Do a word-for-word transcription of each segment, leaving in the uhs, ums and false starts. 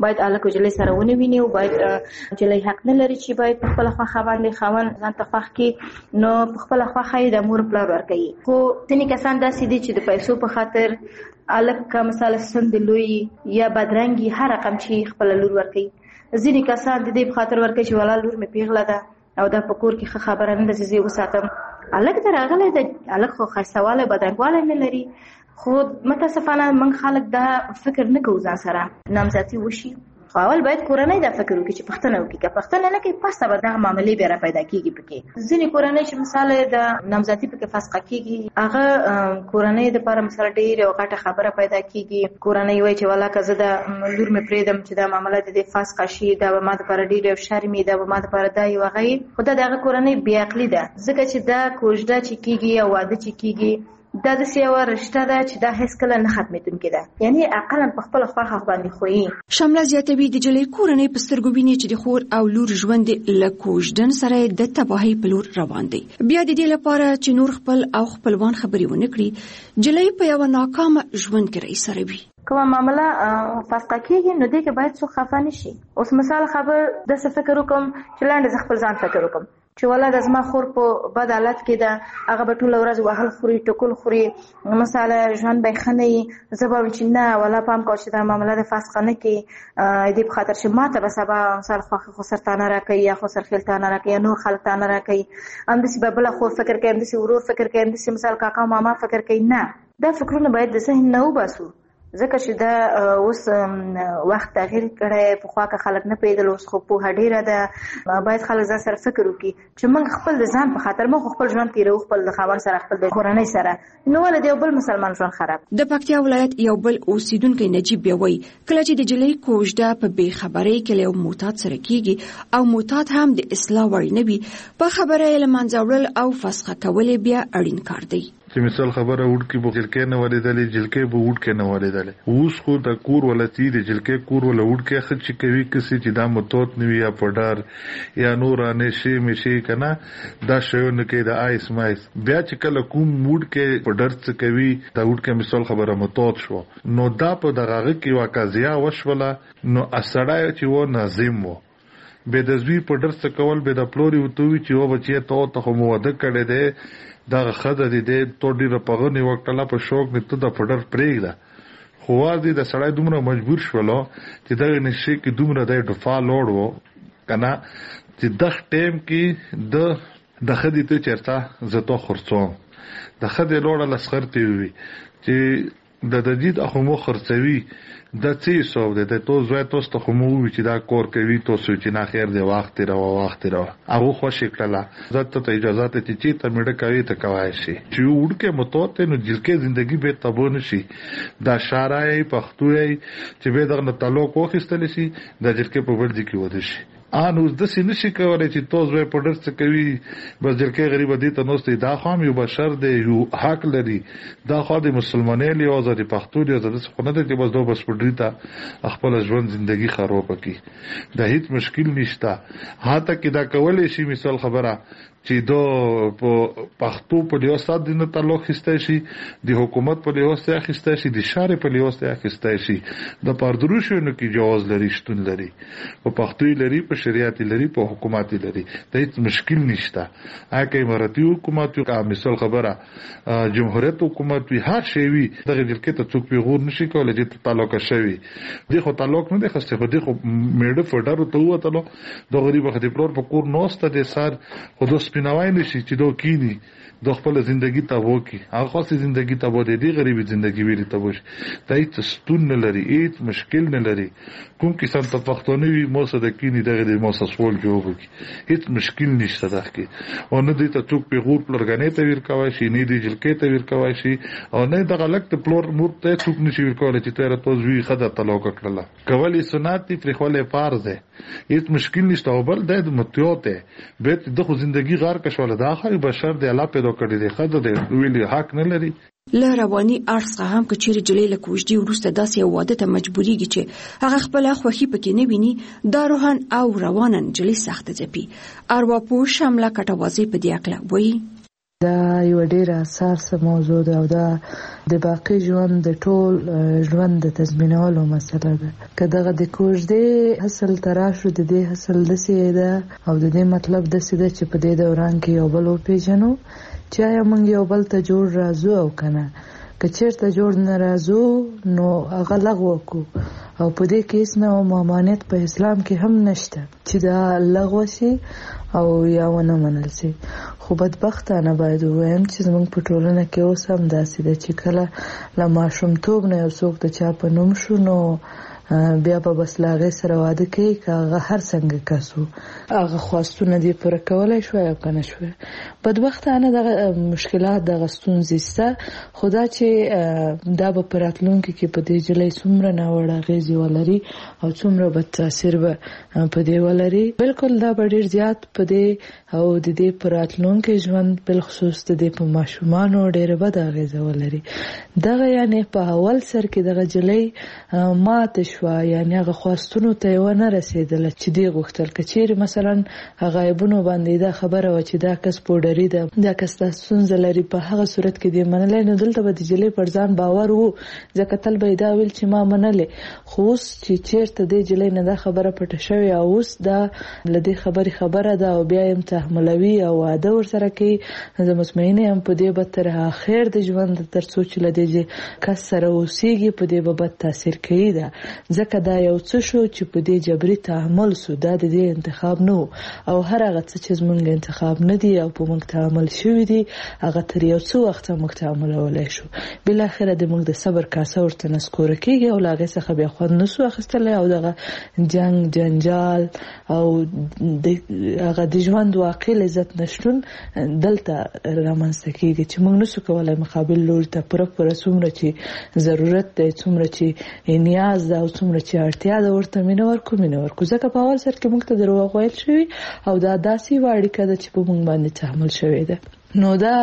باید الک جلې سره ونه ویني او باید جلې حق نه لري چې باید په خپل خوا باندې خاون ځان ته خوښ کی نو په خپل خوا خې د مور پلار ورکوي. خو ځینې کسان داسې دي چې د پیسو په خاطر الک کا مثال سند لوی یا بدرنګي هر رقم چې خپل لور ورکوي. ځینې کسان د دې په خاطر ورکوي چې ولا لور مې پیغله ده او دا په کور کې خبره نه ده چې زه وساتم. الک ته راغلی د الک خو خاصواله بدرنګواله نه لري. خو متاسفانه من خلک دا فکر نه کوي ځان سره نامزدي وشي. خو اول باید کورنۍ دا فکر وکړي چې پښتنه وکړي که پښتنه نه کوي پسته به دغه معاملې بیا را پیدا کېږي. پکې ځینې کورنۍ چې مثال د نامزدي پکې فسخه کېږي هغه کورنۍ دپاره مثال ډېرې یو غټه خبره پیدا کېږي. کورنۍ وایي چې ولا که زه د لور مې پرېږدم چې دا معامله د دې فسخه شي دا به ما دپاره ډېر یو شرم وي دا به ما دپاره دا یو هغه وي. خو دا د هغه کورنۍ بېعقلي ده ځکه چې دا کوژده چې کېږي یا واده چې کېږي دا داسې یوه رشته ده چې دا هېڅکله نه ختمېدونکې ده. یعنې عقلا په خپله خوښه باندې خویي. شمله زیاتوي د جلۍ کورنۍ په سترګو ویني چې د خور او لور ژوند له کوژدن سره د تباهۍ په لور روان دی. بیا د دې لپاره چې نور خپل او خپلوان خبرې ونه کړي جلۍ په یوه ناکامه ژوند کې رایسروي. کومه معامله فسخه کېږي نو دې کې باید څوک خفه نه شي. اوس مثال خبر داسې فکر وکړم چې لاندې زه خپل ځان فکر وکړم چې ولا د زما خور په بد حالت کې ده هغه به ټوله ورځ وهل خوري ټکول خوري مثلا ژوند به یې ښه نه وي. زه به وایم چې نه ولا پام کوه چې دا معامله د فسخه نه کړي دې په خاطر چې ما ته به سبا مثال خوښه خسر تانه راکوي یا خسر خیل تانه راکوي یا نور خلک تانه راکوي. همداسې به بله خور فکر کوي همداسې ورور فکر کوي همداسې مثال کاکا ماما فکر کوي. نه دا فکرونه باید د ذهن نه وباسو ځکه چې دا اوس وخت تغییر کړی. پخوا که خلک نه پوهېدل اوس خو پوهه ډېره ده. باید خلک ځان سره فکر وکړي چې موږ خپل د ځان په خاطر موږ خپل ژوند تېروو خپل د خاوند سره خپل د کورنۍ سره نو ولې د یو بل مسلمان ژوند خراب. د پکتیا ولایت یو بل اوسیدونکی نجیب بیا وایي کله چې د جلۍ کوژده په بېخبرۍ کې له یو معتاد سره کېږي او معتاد هم د اصلاح وړ نه وي په خبره یې له منځه وړل او فسخه کول یې بیا اړین کار دی. چې مثال خبره وډکې به جلکې نه ولیدلې جلکې به وډکې نه ولیدلې. اوس خو د کور ولتی د جلکې کور ولا وډکې خد چې کوي کسي چې دا متوت نه وي یا پډار یا نورانه شي مشي کنه دا شیونه کې د آیس مایس بیا چې کله کوم وډکې پډر څه کوي دا وډکې مثال خبره متوت شو نو دا په دغه کې واقعیا وشوله نو اسړای چې و ناظم وو به د زوی پډر څه کول به د پلوري وتوي چې و بچي ته ته مو وده کړي دي دا خدای دې تو ډیره پغنی وکړه په شوق نه ته د پډر پرېږده. خو واځي د سړی دومره مجبور شولو چې دا نشي کې دومره د ډفا لوړ وو کنه چې د ټیم کې د د خدي ته چرته زته خرڅوم د خدي لوړ لسخرتي وي چې د د دې اخمو خرڅوي د څه سو د تو زوی توس ته خمو چې دا کور کوي تو سو چې نه خیر دی وخت را وخت را هغه خوشی کړه ځته ته اجازه ته چې ته مړ کوي ته کوي شي چې وړکه متوته نو جلکه ژوندۍ به تبو نشي دا شارای پښتوي چې به دغه تعلق وخستل شي د جلکه په ورځ کې ود شي. ان اوس د سینې شي کولای چې تو زوی په ډر څه کوي بس جلکه غریب دي ته نوستي دا خام یو بشر دی یو حق لري دا خو د مسلمانۍ له اوزه د پښتو دی زده څه نه دی چې بس دوه بس پډری ته خپل ژوند ژوندۍ خراب کړي دا هیڅ مشکل نشته. هاته کې دا کولای شي مثال خبره چې دو په پښتو په لیو سات دینه تعلق خسته شي د حکومت په لیو سات خسته شي د شارع په لیو سات خسته شي د پردروشونو کې جواز لري شتون لري په پښتو لري په شریعت لري په حکومت لري د هیڅ مشکل نشته. اګه اماراتي حکومت او مثال خبره جمهوریت حکومت وی هر شی وی دغه جلکې ته څوک پیغور نشي کولای چې تعلق شوی دی خو تعلق نه دی خسته خو دی خو میډه فډر ته وته د غریب خدي پلور په کور نوسته د سر خودس پیناوای نشي چې دو کینی د خپل ژوندۍ ته وکی هغه خاصه ژوندۍ ته بده دی غریبي ژوندۍ ویری ته وش دای ته ستون نه لري هیڅ مشکل نه لري کوم کسان ته پښتوني وي موسه د کینی دغه د موسه سوال جواب کی هیڅ مشکل نشته دغه او نه دي ته څوک پیغور پلرګنې ته ور کوي شي نه دي جلکې ته ور کوي شي او نه دغه لکه پلور مور ته څوک نشي ور کولای چې تیر ته زوی خدای تعلق کړل کولی سنت په خپل فرض ده هیڅ مشکل نشته او بل د متیوته به د خو ژوندۍ غار کښول د اخر بشر د الله پیدا کړی دی خدای د ویلي حق نه لري. له رواني اړخ څخه هم که چیرې جلۍ له کوژدې وروسته داسې یو واده ته مجبورېږي چې هغه خپله خوښي پکې نه ویني دا روحاً او رواناً جلۍ سخته ځپي. ارواپوه شمله کټوازی په دې اړه وایي دا یو ډېره حساسه موضوع ده او دا د باقي ژوند د ټول ژوند د تضمینولو مسله ده. که دغه د کوژدې حاصل تراشو د دې حاصل دسې ده او د دې مطلب دسې ده چې په دې دوران کې یو بل وپېژنو چې آیا موږ یو بل ته جوړ راځو او که نه. که چېرته جوړ نه راځو نو هغه لغوه کړو او په دې کې هېڅ نه ممانعت په اسلام کې هم نشته چې دا لغوه شي او یا ونه منل شي. خو بدبختانه باید ووایم چې زموږ په ټولنه کې اوس هم داسې ده چې کله له ماشومتوب نه یو څوک د چا په نوم شو نو بیا په بس له هغې سره واده کوي که هغه هر څنګه کس و هغه خواستونه دې پوره کولی شوی او که نه شوی. بدبختانه دغه مشکلات دغه ستونزې شته خو دا چې دا به په راتلونکي کې په دې نجلۍ څومره ناوړه اغېزې ولري او څومره بد تاثیر به په دې ولري بلکل دا به ډېر زیات په دې او د دې په راتلونکي ژوند بالخصوص د دې په ماشومانو ډېره بده اغېزه ولري. دغه یعنې په اول سر کې دغه نجلۍ ماته شوه یعنې هغه خواستونو ته یې ونه رسېدله چې دې غوښتل. که چیرې مثلا هغه عیبونو باندې دا خبره وه چې دا کس پوډري ده دا کس دا ستونزه لري په هغه صورت کې دې منلی نو دلته به د نجلۍ پر ځان باور و ځکه تل به یې دا ویل چې ما منلې. خو اوس چې چیرته دې نجلۍ نه دا خبره پټه شوې او اوس دا له دې خبرې خبره ده او بیا یې تحملوي او واده ورسره کوي زه مطمئنه یم په دې به تر اخر د ژوند تر څو چې له دې کس سره اوسېږي په دې به بد تاثیر کوي. ده ځکه دا یو څه شو چې په دې جبري تحمل سو دا د دې انتخاب نه او هر هغه څه چې زموږ انتخاب نه دي او په موږ تعامل شوي دي هغه تر یو څه وخته موږ تعاملولی شو. بالاخره د موږ د صبر کاسه ورته نسکوره کېږي او له هغې څخه بیا خوند نه سو اخیستلی او دغه جنګ جنجال او هغه د ژوند واقع لذت نشتون دلته رامنځته کېږي چې موږ نسو کولی مقابل لوري ته پوره پوره څومره چې ضرورت دی څومره چې نیاز ده او څومره چې اړتیا ده ورته مینه ورکو مینه ورکو ځکه په اول سر کې موږ ته دروغ ویل شوي او دا داسې یوه اړیکه ده چې په موږ باندې تحمل شوې ده. نو دا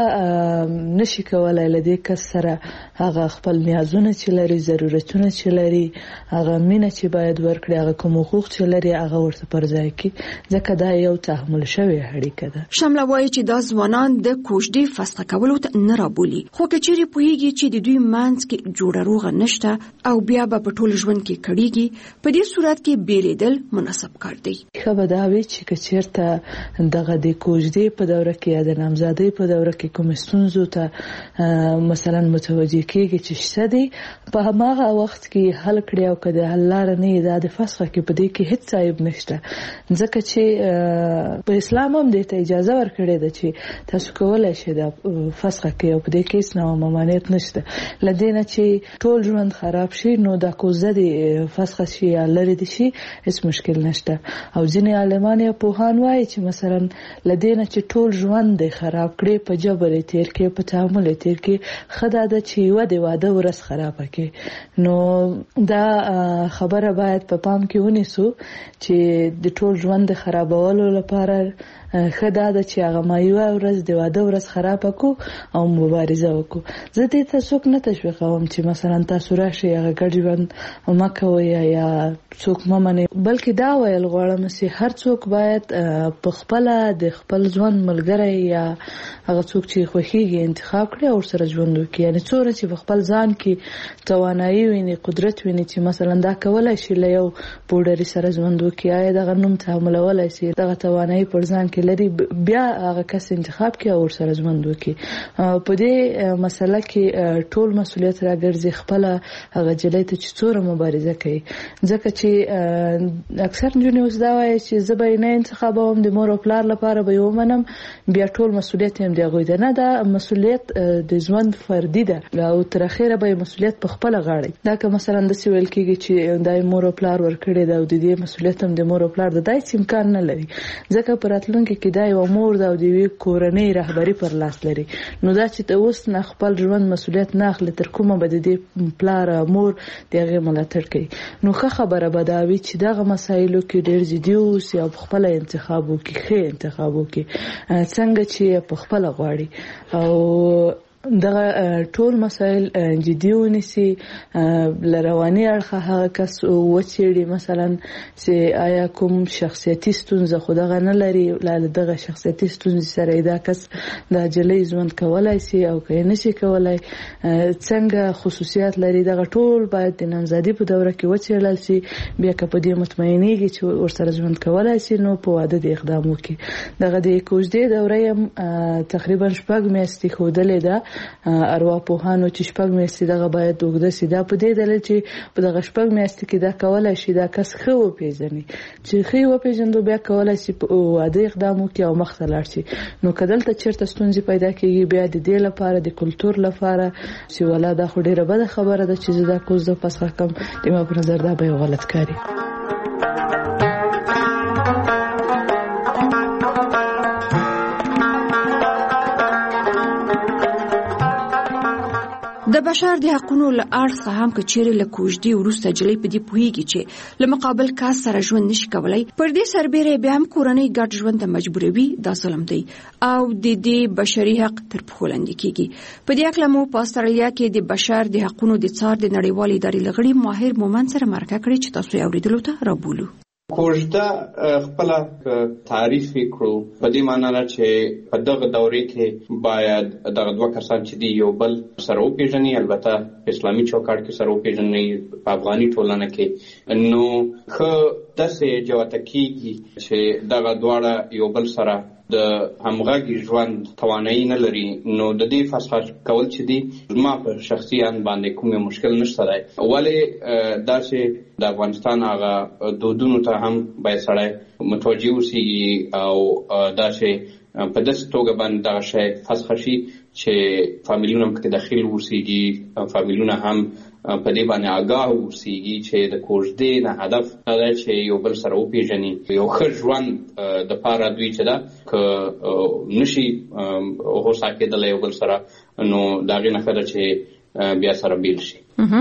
نشي کولای له دې کس سره هغه خپل نیازونه چې لري ضرورتونه چې لري هغه مینه چې باید ورکړي هغه کوم حقوق چې لري هغه ورته پر ځای کړي ځکه دا یو تحمل شوی اړیکه ده. شمله وایي چې دا ځوانان د کوژدې فسخه کولو ته نه رابولي خو که چیرې پوهیږي چې د دوی منځ کې جوړه روغه نشته او بیا به په ټول ژوند کې کړيږي په دې صورت کې بیلیدل مناسب کار دی. ښه به دا وي چې که چېرته دغه د کوژدې په دوره کې یا د نامزادۍ په دوره کې کوم ستونزو ته مثلا متوجه کېږي چې شته دي په هماغه وخت کې حل کړي او که د حل لاره نه دا د فسخه کې په دې کې هیڅ عیب نشته ځکه چې په اسلام هم دې ته اجازه ورکړې ده چې تاسو کولی شئ دا فسخه کړئ او په دې کې هیڅ نه ممانعت نشته. له دې نه چې ټول ژوند خراب شي نو دا کوزه دې فسخه شي یا لرې دې شي هیڅ مشکل نشته. او ځینې عالمان یا پوهان وایي چې مثلا له دې نه چې ټول ژوند دې خراب کړي په جبر تیر کې په تعامل تیر کې خدا د چې و د واده ورس خرابه کې نو دا خبره باید په پام کې ونیسو چې د ټول ژوند خرابولو لپاره خدا د چې هغه ما یو ورځ د واده ورځ خرابه کو او مبارزه وکړو. زه دې ته څوک نه تشویقوم چې مثلا تاسو راشئ هغه ګډ ژوند مه کوئ یا څوک مه منئ بلکې دا ویل غواړم چې هر څوک باید په خپله د خپل ژوند ملګری یا هغه څوک چې خوښیږي انتخاب کړي او سره ژوند وکړي یعنې څومره چې په خپل ځان کې توانایي ویني قدرت ویني چې مثلا دا کولی شي له یو پوډري سره ژوند وکړي آیا دغه نوم تحملولی شي دغه توانایي پر ځان کې لري بیا هغه کس انتخاب کړي او سره ژوند وکړي. په دې مسله کې ټول مسؤلیت راګرځي خپل هغه نجلۍ ته چې څومره مبارزه کوي ځکه چې اکثر نجونې اوس دا وایي چې زه به نه انتخابوم د مور او پلار لپاره به یې ومنم بیا ټول مسؤلیت هم د هغوی ده. نه دا مسؤلیت د ژوند فردي ده او تر اخره به مسؤلیت په خپله غاړه دا که مثلا داسې ویل کېږي چې دا مور او پلار ورکړی ده او د دې مسؤلیت هم د مور او پلار ده دا هېڅ امکان نه لري ځکه په راتلونکي کې دا یوه مور ده او د یوې کورنۍ رهبري پر لاس لري نو دا چې ته اوس نه خپل ژوند مسؤلیت نه اخلي تر کومه به د دې پلار مور د هغې ملاتړ کوي. نو ښه خبره به دا وي چې دغه مسایلو کې ډېر جدي اوسي او خپله انتخاب وکړي ښه انتخاب وکړي څنګه چې په خپله غواړي او دغه ټول مسایل جدي ونیسي، لرواني اړخه هغه کس وڅېړي مثلا چې آیا کوم شخصیتي ستونزه خو دغه نه لري، لا دغه شخصیتي ستونزې سره دا کس د جلۍ ژوند کولای شي او که نشي کولای، څنګه خصوصیات لري، دغه ټول باید د نامزادي په دوره کې وڅېړل شي. بیا که په دې مطمئنېږي چې ورسره ژوند کولای شي نو په واده د اقدام وکړي. دغه د کوژدې دوره یې تقریبا شپږ میاشتې ښودلې ده ارواپوهانو چې شپږ میاشتې دغه باید اوږده شي. دا په دې دلیل چې په دغه شپږ میاشتې کې دا کولای شي دا کس ښه وپېژني، چې ښه یې وپېژندو بیا کولای شي په واده اقدام وکړي او مخته لاړ شي. نو که دلته چېرته ستونزې پیدا کېږي بیا د دې لپاره د کلتور لپاره چې ولا دا خو ډېره بده خبره ده چې زه دا کوژده فسخه کړم، د ما په نظر دا به یو غلط کاري. د بشر د حقونو له اړخه هم که چیرې له کوژدې وروسته جلۍ په دې پوهیږي چې له مقابل کس سره ژوند نشي کولای، پر دې سربیره بیا هم کورنۍ ګډ ژوند ته مجبوروي، دا ظلم دی او د دې بشري حق تر پښو لاندې کیږي. په دې اړه مو په استرالیا کې د بشر د حقونو د څار د نړیوالې ادارې لغړي ماهر مومن سره مرکه کړې چې تاسو یې اوریدلو ته رابولو. کوژده خپل تعریف کړو په دې معنی نه چې په دغه دورې کې باید دغه دوه کسان چې دی یو بل سره وپېژني، البته اسلامي چوکاټ کې سره وپېژني، په افغاني ټولنه کې نو ښه داسې جوته کېږي چې دغه دواړه یو بل سره د همغږي ژوند توانایي نه لري. نو د دې فسخه کول چې دی زما په شخصي ان باندې کوم مشکل نشته دی، ولې داسې د افغانستان هغه دودونو ته هم باید سړی متوجه اوسېږي او داسې په داسې توګه باندې دغه شی فسخه شي چې فامیلونه هم پکې داخل اوسېږي، فامیلونه هم په دې باندې آګاه اوسېږي چې د کوژدې نه هدف دا دی چې یو بل سره وپېژني، یو ښه ژوند دپاره دوی چې ده که نشي هوسا کېدلی یو بل سره نو د هغې نه ښه ده چې بیا سره بیل شي.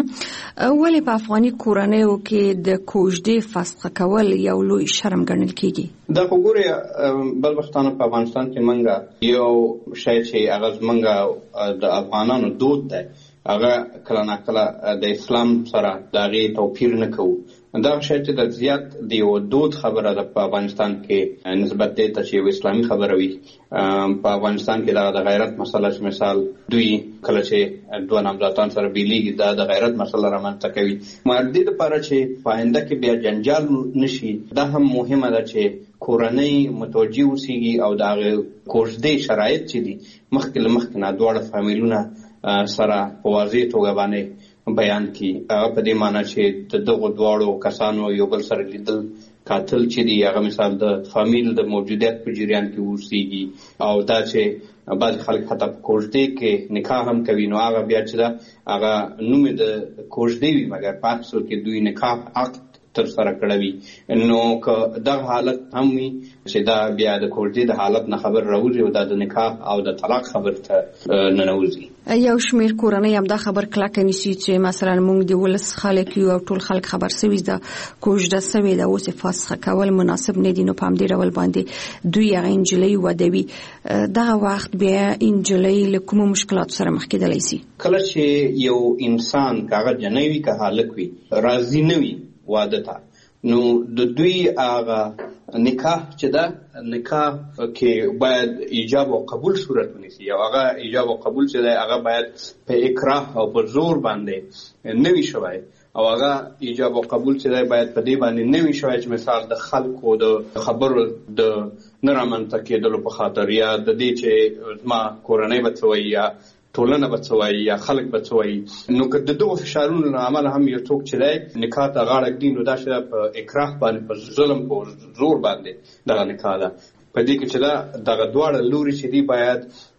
ولې په افغاني کورنیو کې د کوژدې فسخه کول یو لوی شرم ګڼل کېږي؟ دا خو ګورې بدبختانه په افغانستان کې منګه یو شی چې هغه زمونږ د افغانانو دود دی، هغه کله ناکله د اسلام سره د هغې توپیر نه کوو. دا شی چې د زیات د یو دود خبره ده په افغانستان کې نسبت دی ته چې یو اسلامي خبره وي. په افغانستان کې دغه د غیرت مسله چې مثال دوی کله چې دوه نامزادان سره بیلیږي دا د غیرت مسله رامنځته کوي. مګر دې دپاره چې په آینده کې بیا جنجال نشي دا هم مهمه ده چې کورنۍ متوجه اوسېږي او د هغې کوژدې شرایط چې دي مخکې له مخکې نه دواړه فامیلونه سره په واضح توګه باندې بیان کی. هغه په دې معنی چې د دغو دواړو کسانو یو بل سره لیدل قاتل چې دی هغه مثال د فامیل د موجودیت په جریان کې اوسېږي او دا چې بعض خلک حتی په کوژدې کې نکاح هم کوي نو هغه بیا چې دا هغه نوم د کوژدې وي مګر په اصل کې دوی نکاح عقد تر سره کړوي. نو که دغه حالت هم وي چې دا بیا د کوژدې د حالت نه خبر راوځي او دا د نکاح او د طلاق خبر ته ننوځي. یو شمیر کورنۍ هم دا خبر کلکه نیسي چې مثلا موږ د ولس خلک یو او ټول خلک خبر سوي ده کوژده سوي ده اوس فسخه کول مناسب نه دي، نو په همدې ډول باندې دوی هغه نجلۍ ودوي. دغه وخت بیا نجلۍ له کومو مشکلاتو سره مخ کېدلی شي؟ کله چې یو انسان که هغه جنۍ وي که هلک وي راضي نه وي واده ته نو د دوی هغه نکاح چې ده نکاح کې باید ایجاب او قبول صورت ونیسي او هغه ایجاب او قبول چې ده هغه باید په اکراه او په زور باندې نه وي شوی او هغه ایجاب او قبول چې ده باید په دې باندې نه وي شوی چې مثال د خلکو د خبرو د نه رامنځته کېدلو په خاطر یا د دې چې زما کورنۍ به څه وایي یا ټولنه به څه وایي یا خلک به څه وایي. نو که د دغو فشارونو له امله هم یو څوک چې دی نکاح ته غاړه ږدي نو دا چې په اکراه باندې په ظلم په زور باندې دغه نکاح ده. په دې کې چې دا دغه دواړه لوري چې دي باید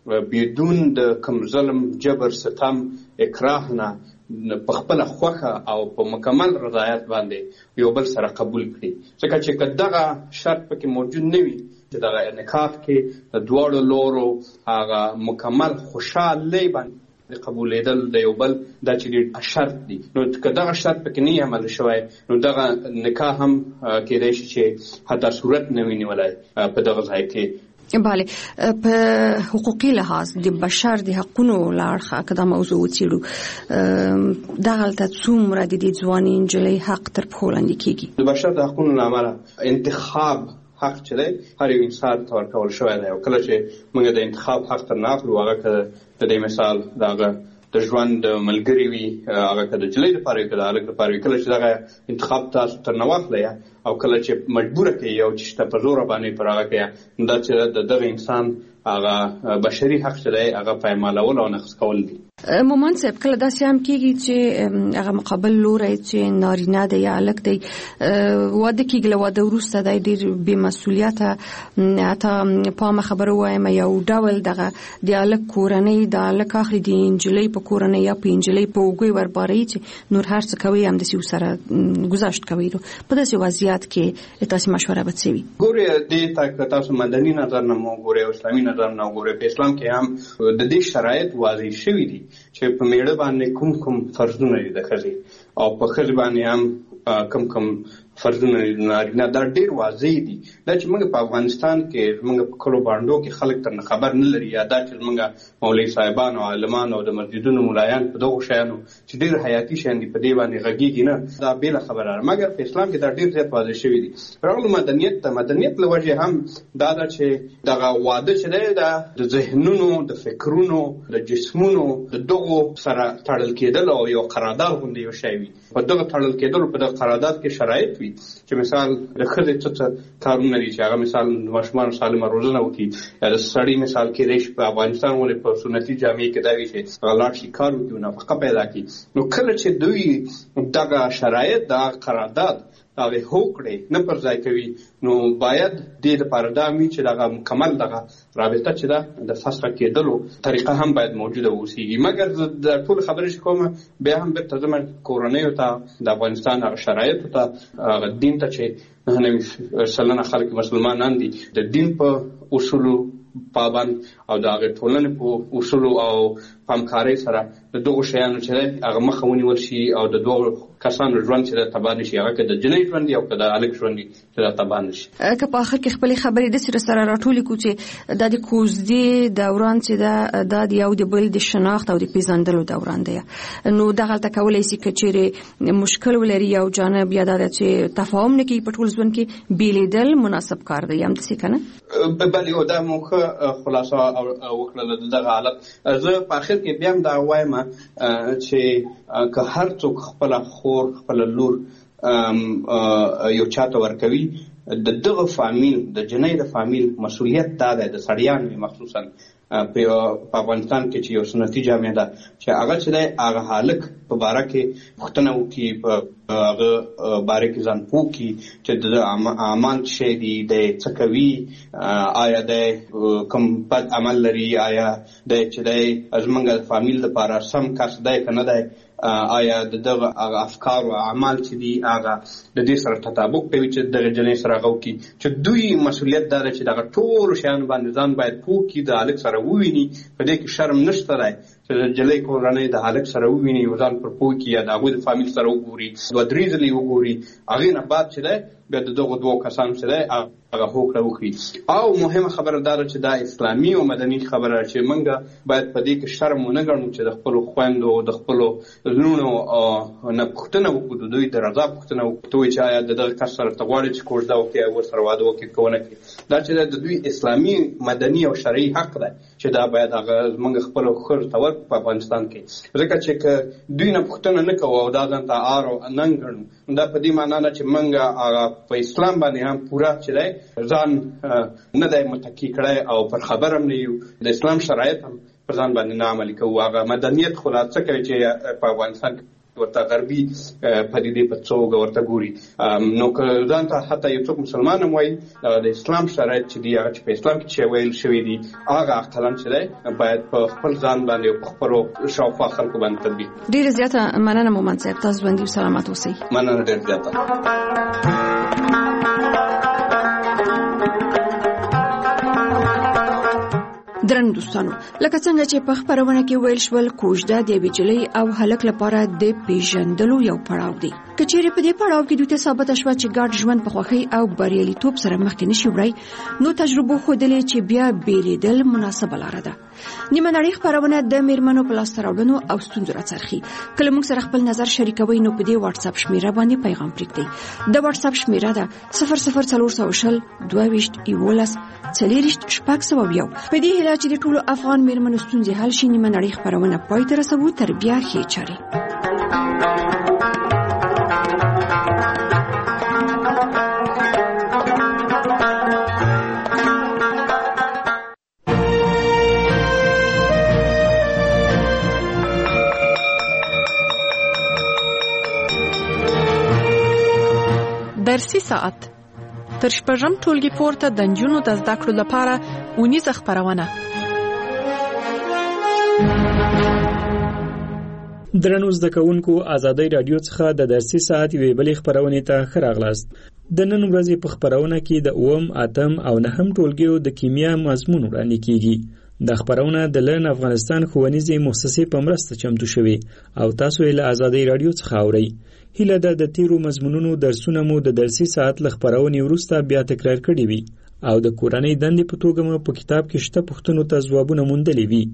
بدون د کوم ظلم جبر ستم اکراه نه په خپله خوښه او په مکمل رضایت باندې یو بل سره قبول کړي. ځکه چې که دغه شرط پکې موجود نه وي چې دغه نکاح کې د دواړو لورو هغه مکمل خوشحالۍ باندې قبولېدل د یو بل دا چې شرط دي نو که دغه شرط پکې نه عمل شوی نو دغه نکاح هم کېدای شي چې حتی صورت نه وي نیولی په دغه ځای کې بله په حقوقي لحاظ د بشر د حقوقو لارخه کدا موضوع وڅېړو دا غلطه څومره د دې ځواني نجلۍ حق تر پښو لاندې کیږي. د بشر د حقوقو لامل انتخاب حق چې دی هر یو انسان ته ورکول شوی دی او کله چې موږ د انتخاب حق تر نه اخلو هغه که د دې مثال دغه د ژوند ملګری وي هغه که د نجلۍ لپاره وي که د هلک لپاره وي کله چې دغه انتخاب تاسو تر نه واخلئ او کله چې مجبوره کوي او چې شته په زوره باندې پر هغه کوي دا چې د دغه انسان هغه بشري حق چې دی هغه پایمالول او نقض کول دي. مومن صاحب کله داسې هم کېږي چې هغه مقابل لوری چې نارینه دی یا هلک دی واده کېږي له واده وروسته دی ډېر بې مسؤلیته حتی پامه خبره ووایم یو ډول دغه د هلک کورنۍ د هلک اخلي د نجلۍ په کورنۍ یا په نجلۍ په اوږې ورباروي چې نور هر څه کوي همداسې ورسره ګذشت کوي. په داسې وضعیت کې تاسې مشوره به څه وي؟ ګورئ دې ته که تاسو مدني نظر نه مو ګورئ او اسلامي نظر نه وګورئ په اسلام کې هم د دې شرایط واضح شوي دي چې په میړه باندې کوم کوم فرضونه دي د ښځې او په ښځې باندې هم کم کم فرضونه دي نارینه دا ډېر واضح دي. دا چې موږ په افغانستان کې موږ په کلو بانډو کې خلک تر نه خبر نه لري یا دا چې موږ مولوي صاحبان او عالمان او د مسجدونو ملایان په دغو شیانو چې ډېر حیاتي شیان دي په دې باندې غږېږي نه دا بېله خبره ده مګر په اسلام کې دا ډېر زیات واضح شوي دي. راغلو مدنیت ته مدنیت له وجې هم دا ده چې دغه واده چې دی دا د ذهنونو د فکرونو د جسمونو د دغو سره تړل کېدل او یو قرارداد غوندې یو شی وي. په دغه تړل کېدلو په دغه قرارداد کې شرایط وي چې مثال د ښځې څه څه کارونه دي چې هغه مثال د ماشومانو سالمه روزنه وکړي یا د سړي مثال کېدی شي په افغانستان ولې په سنتي جامې کې دا وي چې هغه لاړ شي کار وکړي او نفقه پیدا کړي. نو کله چې دوی دغه شرایط دغه قرارداد هغه هوکړې نه پر ځای کوي نو باید دې لپاره دا وي چې دغه مکمل دغه رابطه چې ده د فسخه کېدلو طریقه هم باید موجوده اوسېږي. مګر د ټول خبرې چې کومه بیا هم بېرته ځم کورنیو ته د افغانستان هغه شرایطو ته هغه دین ته چې نهه نوي سلنه خلک مسلمانان دي د دین په اصولو پابند او د هغې ټولنې په اصولو او پامکارۍ سره د دغو شیانو چې دی هغه مخه ونیول شي او د دغو کسانو ژوند چې دی تباه نه شي هغه که د جنۍ ژوند وي او که د هلک ژوند وي چې دا تباه نه شي. که په آخر کې خپلې خبرې داسې سره راټولې کړو چې دا د کوژدې دوران چې ده دا د یو د بل د شناخت او د پېژندلو دوران دی نو دغلته کولی شي که چیرې مشکل ولري یو جانب یا دا ده چې تفاهم نه کوي په ټول ژوند کې بېلېدل مناسب کار دی همداسې که نه؟ بلې دا مو ښه خلاصه وکړله د دغه حالت. زه په آخر کې بیا هم دا وایم چې که هر څوک خپله خور خپله لور یو چاته ورکوي د دغه فامیل د جنۍ د فامیل مسؤلیت دا دی د سړیانو مخصوصا په افغانستان کې چې یو سنتي جامع ده چې هغه چې دی هغه هلک په باره کې پوښتنه وکړي په هغه باره کې ځان پوه کړي چې د اعمال څه شی دي دی څه کوي آیا دی کوم بد عمل لري آیا دی چې دی زموږ د فامیل لپاره سم کس دی که نه دی آیا د دغه افکار او اعمال چې دي هغه د دې سره تطابق کوي چې دغه جنۍ سره هغه وکړي چې دوی مسؤلیت دا دی چې دغه ټولو شیانو باندې ځان باید پوه کړي د هلک سره وویني په دې کې شرم نشته دی چې د نجلۍ کورنۍ د هلک سره وویني او ځان پر پوه کړي یا د هغوی د فامیل سره وګوري دوه درې ځلې وګوري هغې نه بعد چې دی بیا د دغو دوو کسانو چې دی هغه هوکړه وکړي. او مهمه خبره دا ده چې دا اسلامي او مدني خبره چې موږ باید په دې کې شرم ونه ګڼو چې د خپلو خویندو د خپلو لوڼو نه پوښتنه وکړو د دوی د رضا پوښتنه وکړو چې آیا د دغه کس سره ته غواړې چې کوژده وکړي او ورسره واده وکړي که ونه کړي. دا چې د دوی اسلامي مدني او شرعي حق دی چې دا باید هغه زموږ خپلو ښځو ته ورکړو په افغانستان کې ځکه چې که دوی نه پوښتنه نه کوو او دا ځان ته ار او ننګ ګڼو دا په دې معنا ده چې موږ هغه په اسلام باندې هم پوره چې دی ځان نه دی متکي کړی او پر خبر هم نه یو د اسلام شرایط هم پر ځان باندې نه عملي کوو. هغه مدنیت خو لا څه کوي چې په افغانستان کې ورته غربي پدیدې په توګه ورته ګوري نو که ځان ته حتی یو څوک مسلمان هم وایي د اسلام شرایط چې دي هغه چې په اسلام کې چې ویل شوي دي هغه عقلاً چې دی باید په خپل ځان باندې او په خپلو شاوخوا خلکو باندې تطبیق. ډېره زیاته مننه مومن صاحب تاسو ژوندي او سلامت اوسئ. مننه ډېر زیاته. درنو ګران دوستانو، لکه څنګه چې په خبرونه کې ویل شول، کوژده د بجلی او هلک لپاره د پیژندلو یو پړاو دی. کچېرې په دې پړاو کې دوی ته ثابت شوه چې ګډ ژوند په خوښۍ او بریالیتوب سره مخکې نشي وړی، نو تجربو ښودلې چې بیا بیلیدل مناسبه لاره ده. نیمه نړۍ خبرونه د میرمنو په لاسته راوړنو او ستونزو راڅرخي. کله موږ سره خپل نظر شریکوي نو په دې واتس اپ شمیره باندې پیغام پرېږدئ. د واتس اپ شمیره ده صفر صفر څلور سوه شل دوه ویشت یولس څلېرویشت شپږ سوه یو. په دې هیله چې د ټولو افغان میرمنو ستونزې حل شي، نیمه نړۍ خبرونه پای ته رسوو. تر بیا ښې چارې. درسي ساعت تر شپږم ټولګي پورته د نجونو د زده کړو لپاره اونیزه خپرونه. درنو زده کوونکو، ازادي رادیو څخه د درسي ساعت یوې بلې خپرونې ته ښه راغلاست. د نن ورځې په خپرونه کې د اووم، اتم او نهم ټولګیو د کیمیا مضمون وړاندې کیږي. د خپرونه د لرن افغانستان ښوونیزې مؤسسې په مرسته چمتو شوې او تاسو یې له ازادي رادیو څخه اورئ. هیله ده د تیرو مضمونونو درسونه مو د درسي ساعت له خپرونې وروسته بیا تکرار کړي وي او د کورنۍ دندې په توګه مو په کتاب کې شته پوښتنو ته ځوابونه موندلي وي.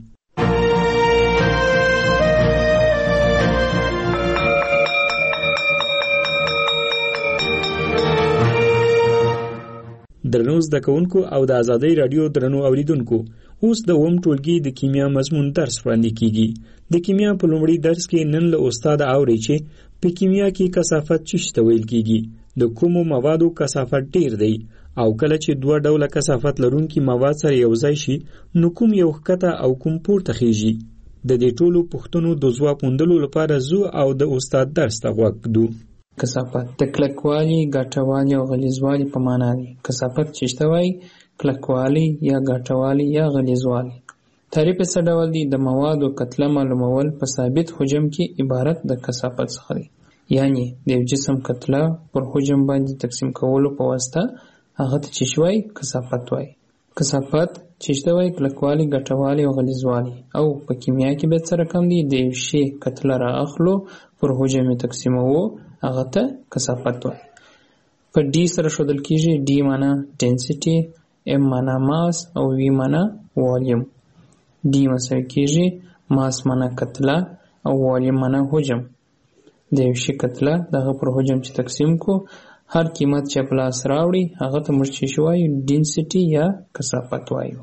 درنو زده کوونکو او د ازادي رادیو درنو اوریدونکو، اوس د اووم ټولګي د کیمیا مضمون درس وړاندې کیږي. د کیمیا په لومړي درس کې نن له استاد اوري چې په کیمیا کې کثافت څه ته ویل کیږي، د کومو موادو کثافت ډیر دی او کله چې دوه ډوله کثافت لرونکي مواد سره یو ځای شي نو کوم یو ښکته او کوم پورته خیږي. د دې ټولو پوښتنو د ځواب موندلو لپاره زو او د استاد درس ته غوږ ږدو. کثافت د کلکوالي، ګټوالي او غلیظوالي په معنا دی. کثافت چې ته وایي کلکوالي یا ګټوالي یا غلیظوالي. تعریف یې څه ډول دی؟ د موادو کتله معلومول په ثابت حجم کې عبارت د کثافت څخه دی. یعنی د یو جسم کتله پر حجم باندې تقسیم کولو په واسطه هغه ته چې شوی کثافت وایي. کثافت چې ته وایي کلکوالي، ګټوالي او غلیظوالي. او په کیمیا کې به څه رقم دی؟ د یو شی کتله را اخلو پر حجم یې تقسیموو هغه ته کثافت وایي. په ډي سره ښودل کیږي. ډي معنا ډینسټي، ام معنا ماس او وی معنا والیوم. ډي مساوي کیږي ماس معنا کتله او والیوم معنا حجم. د یو شي کتله دغه پر حجم چې تقسیم کو هر قیمت چې په لاس راوړي هغه ته موږ چې وایو ډینسټي یا کثافت وایو.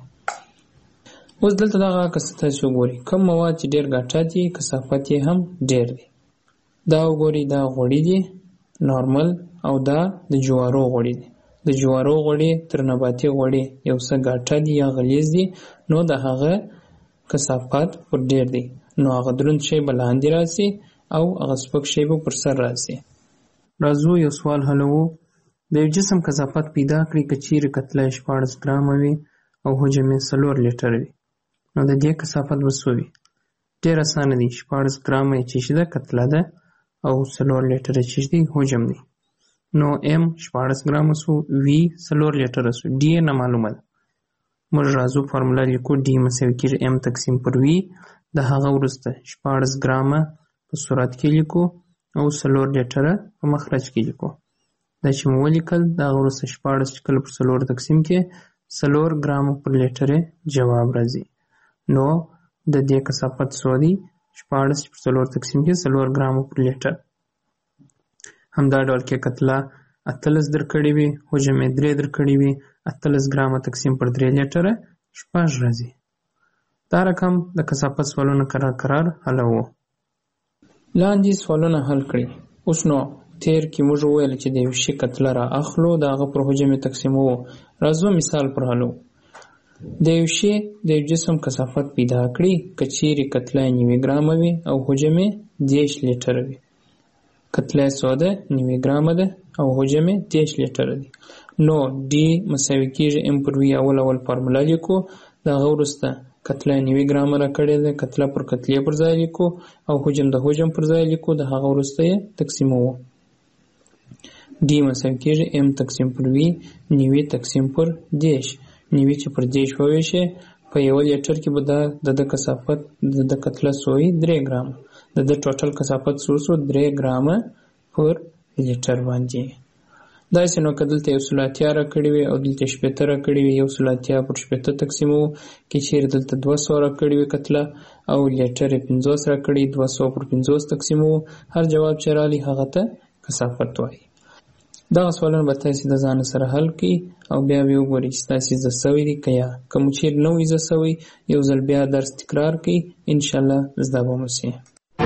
اوس دلته دغه کثافت تاسو ګوري، کوم مواد چې ډیر ګټه دي کثافت یې هم ډیر دی. دا وګوري دا غوړي دي نارمل او دا د جوارو غوړي دي. د جوارو غوړي تر نباتي غوړي یو څه ګټه دي یا غلیظ دي، نو د هغه کثافت پر ډیر دی. نو هغه دروند شی به لاندې راسي او هغه سپک شی به پر سر راسي. راځو یو سوال حلوو. د یو جسم کثافت پیدا کړئ که چیرې کتله شپاړس ګرامه وي او حجم یې څلور لیټره وي، نو د دې کثافت به څه وي؟ ډېر اسانه دی. شپاړس ګرامه یې چې ده کتله ده او څلور لیټره چې دی حجم دی. نو ام شپاړس ګرامه سو، وی څلور لیټره سو، ډي نه معلومه ده. موږ راځو فارموله لیکو. ډي مساوي کېږي ام تقسیم پر وی. د هغه وروسته شپاړس ګرامه په صورت کې لیکو او څلور لیټره په مخرج کې لیکو. دا چې مو ولیکل د هغه وروسته شپاړس چې کله پر څلور تقسیم کې څلور ګرامه پر لیټره جواب راځي. نو د دې کثافت څو دی؟ شپاړس پر څلور تقسیم کې څلور ګرامه پر لیټر. همدا ډول کې کتله اتلس درکړې وي، حجم یې درې درکړې وي، اتلس ګرامه تقسیم پر درې لیټره شپږ راځي. دا رقم د کثافت سوالونه قرار قرار حلوو. لاندې سوالونه حل کړئ. اوس نو تیر کې موږ وویل چې د یو شي کتله را اخلو د هغه پر حجم یې تقسیموو. راځو مثال پر حلو. د یو شي د یو جسم کثافت پیدا کړئ که چیرې کتله یې نوي ګرامه وي او حجم یې دېرش لیټره وي. کتله یې څو ده؟ نوي ګرامه ده او حجم یې دېرش لیټره دی. نو ډي مساوي کېږي ام پر وي. اول اول فارموله لیکو. د هغه وروسته کتله نوي ګرامه را کړې ده، کتله پر کتلې پر ځای لیکو او حجم د حجم پر ځای لیکو. د هغه وروسته یې تقسیموو. ډي مساوي کېږي ام تقسیم پر وي، نوي تقسیم پر دېرش. نوي چې پر دېرش وویشې په یو لیټر کې به د د کثافت د د کتله سوی درې ګرام د د ټوټل کثافت څو شو درې ګرامه پر لیټر باندې. داسې نو که دلته یو سل اتیا راکړي وي او دلته شپېته راکړي وي یو سل اتیا پر شپېته تقسیمو کې چیرې دلته دوه سوه راکړي وي کتله او لیټر یې پنځوس راکړي دوه سوه پر پنځوس تقسیمو هر جواب چې رالي هغه ته کثافت وایي. دغه سوالونه به تاسې د ځان سره حل کړي او بیا به وګورئ چې تاسې زده سوي دي که یا که مو چیرې نه وي زده سوي یو ځل بیا درس تکرار کړئ انشاءالله زده به مو سي.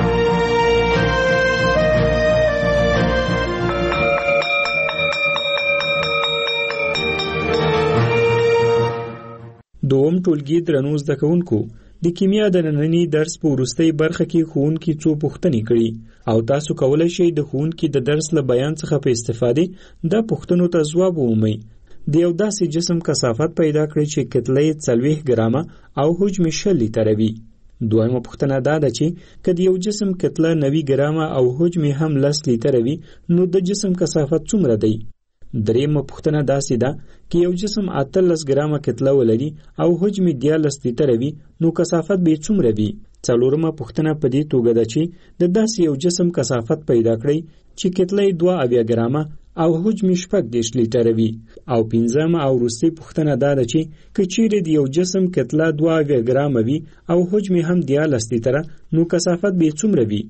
دوم ټولګي درنو زده کوونکو د کیمیا د ننني درس په وروستۍ برخه کې ښوونکي څو پوښتنې کړي او تاسو کولی شئ د ښوونکي د درس له بیان څخه په استفادې دا پوښتنو ته ځواب ومومئ. د یو داسې جسم کثافت پیدا کړئ چې کتله یې څلوېښت ګرامه او حجم یې شل لیتره وي. دویمه پوښتنه دا ده چې که د یو جسم کتله نوي ګرامه او حجم یې هم لس لیتره وي نو د جسم کثافت څومره دی؟ دریمه پوښتنه داسې ده که یو جسم اتلس ګرامه کتله ولري او حجم یې دیارلس لیتره وي نو کثافت به یې څومره وي؟ څلورمه پوښتنه په دې توګه ده چې د داسې یو جسم کثافت پیدا کړئ چې کتله یې دوه اویا ګرامه او حجم یې شپږ دېرش لیتره وي. او پنځمه او وروستۍ پوښتنه دا ده چې که چیرې د یو جسم کتله دوه اویا ګرامه وي او حجم یې هم دیارلس لیتره نو کثافت به یې څومره وي؟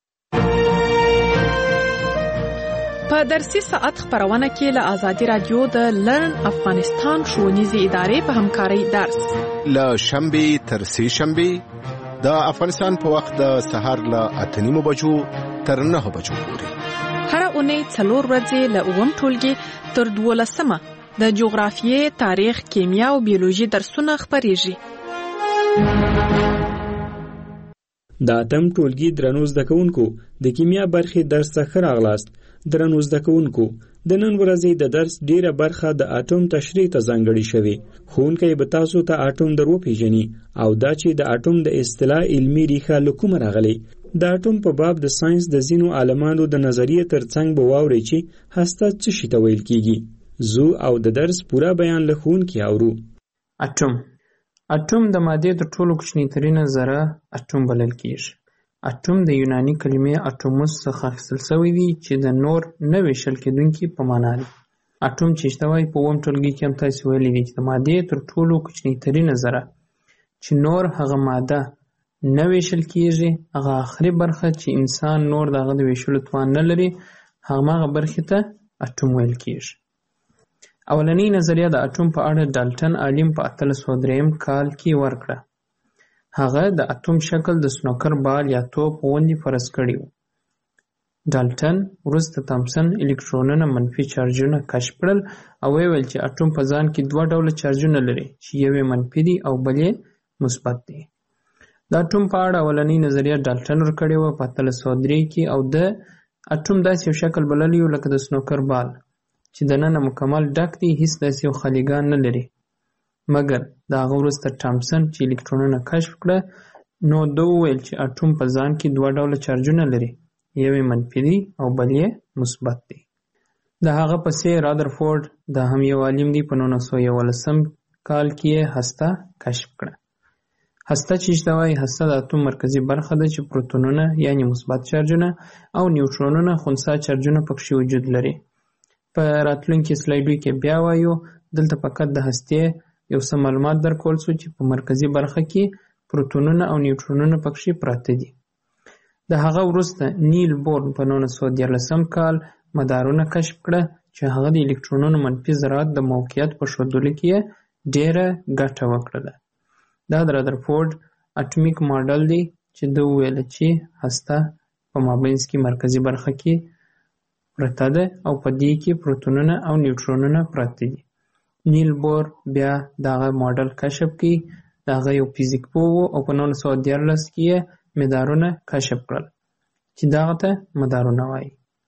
په درسي ساعت خبرونه کې له آزادي رادیو د لرن افغانستان ښوونیزې ادارې په همکارۍ درس له شنبې تر سې شنبې د افغانستان په وخت د سهار له اته نیمو بجو تر نهه بجو پورې هر اونۍ څلور ورځې له اووم ټولګي تر دولسمه د جغرافیې، تاریخ، کیمیا او بیولوژي درسونه خپریږي. د اتم ټولګي درنو زده کوونکو د کیمیا برخې درس څخه راغلاست. درنو زده کوونکو د نن ورځې د درس ډیره برخه د اټوم تشریح ته ځانګړې شوې. ښوونکی به تاسو ته اټوم در وپېژني او دا چې د اټوم د اصطلاح علمي ریښه له کومه راغلې. د اټوم په باب د ساينس د ځینو عالمانو د نظریې ترڅنګ به واورئ چې هسته څه شي ته ویل کیږي. زه او د درس پوره بیان له ښوونکي اورو. اټوم اټوم د مادې تر ټولو کوچنی ترینه ذره اټوم بلل کیږي. اټوم د یوناني کلمې اټوموس څخه اخیستل شوی دی چې د نور نه ویشل کېدونکي په معنا دی. اټوم چې شته وایي په اووم ټولګي کې هم تاسې ویلي دي چې د مادې تر ټولو کوچنی ترینه ذره چې نور هغه ماده نه ویشل کیږي، هغه آخري برخه چې انسان نور د هغه د ویشلو توان نه لري، هماغه برخې ته اټوم ویل کیږي. اولنۍ نظریه د اټوم په اړه ډالټن عالم په اتلس سوه درېیم کال کې ورکړه. هغه د اټوم شکل د سنوکر بال یا توپ غوندې فرض کړی و. ډالټن وروسته تامسن الکترونونه منفي چارجونه کشف کړل او ویل چې اټوم په ځان کې دوه ډوله چارجونه لري چې یو یې منفي دی او بل یې مثبت دی. د اټوم په اړه اولنۍ نظریه ډالټن ورکړې وه په اتلس سوه درې کې او د اټوم داسې یو شکل بللی و لکه د سنوکر بال چې دننه مکمل ډک دی، هیڅ داسې یو خالیګان نه لري. مګر د هغه وروسته تامسن چې الکترونونه کشف کړه نو ده وویل چې اټوم په ځان کې دوه ډوله چارجونه لري، یو یې منفي دی او بل یې مثبت دی. د هغه پسې رادرفورد دا هم یو عالم دی په نولس سوه یولسم کال کې یې هسته کشف کړه. هسته چې شته وایي هسته د اتوم مرکزي برخه ده چې پروتونونه یعنی مثبت چارجونه او نیوټرونونه خنثی چارجونه پکښې وجود لري. په راتلونکي سلایډو کې بیا وایو. دلته فقط د هستې یو څه معلومات درکول شو چې په مرکزي برخه کې پروتونونه او نیوټرونونه پکښې پراته دي. د هغه وروسته نیل بور په نولس سوه دیارلسم کال مدارونه کشف کړه چې هغه د الکترونونو منفي ذرات د موقعیت په ښودلو کې ډېره ګټه وکړله. دا د رادرفورد اټمیک ماډل دی چې ده وویله چې هسته په مابینځ کې مرکزي برخه کې پرته ده او په دې کې پروتونونه او نیوټرونونه پراته دي. نیل بور بیا دغه ماډل کشف کړي. دغه یو فزیک پوه و او په نولس سوه دیارلس کې یې مدارونه کشف کړل چې دغه ته مدارونه وایي.